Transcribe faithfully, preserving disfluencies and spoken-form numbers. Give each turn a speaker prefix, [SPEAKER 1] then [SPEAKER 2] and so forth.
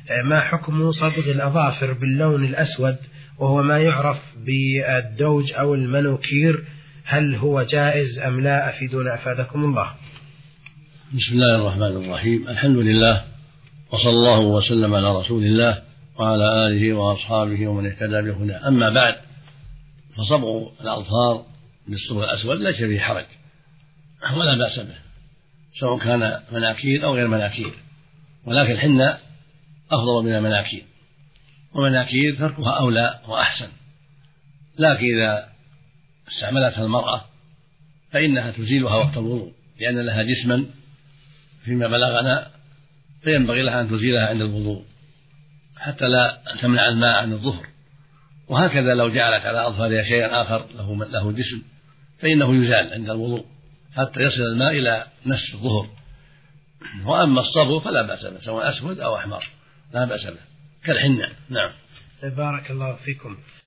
[SPEAKER 1] ما حكم صبغ الأظافر باللون الأسود وهو ما يعرف بالدوج أو المانوكير، هل هو جائز أم لا؟ أفيدونا أفادكم الله.
[SPEAKER 2] بسم الله الرحمن الرحيم، الحمد لله وصلى الله وسلم على رسول الله وعلى آله وأصحابه ومن اهتدى بهداه. أما بعد، فصبغ الأظفار بالصبغ الأسود ليس فيه حرج ولا بأس به، سواء كان مناكير أو غير مناكير، ولكن الحنة أفضل من المناكير، ومناكير تركها أولى وأحسن. لكن إذا استعملتها المرأة فإنها تزيلها وقت الوضوء، لأن لها جسما فيما بلغنا، فينبغي لها أن تزيلها عند الوضوء حتى لا تمنع الماء عن الظهر. وهكذا لو جعلت على أظفارها شيئا آخر له له جسم فإنه يزال عند الوضوء حتى يصل الماء إلى نصف الظهر. وأما الصبغ فلا بأس به، سواء أسود أو أحمر لا بأس به كالحنة. نعم.
[SPEAKER 1] بارك الله فيكم.